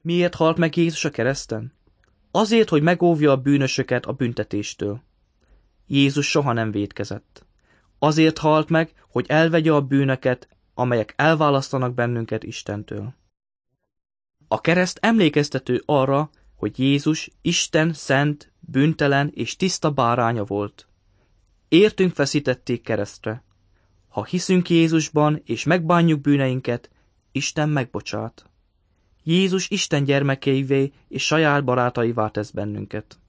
Miért halt meg Jézus a kereszten? Azért, hogy megóvja a bűnösöket a büntetéstől. Jézus soha nem vétkezett. Azért halt meg, hogy elvegye a bűnöket, amelyek elválasztanak bennünket Istentől. A kereszt emlékeztető arra, hogy Jézus Isten szent, bűntelen és tiszta báránya volt. Értünk feszítették keresztre. Ha hiszünk Jézusban és megbánjuk bűneinket, Isten megbocsát. Jézus Isten gyermekeivé és saját barátaivá tesz bennünket.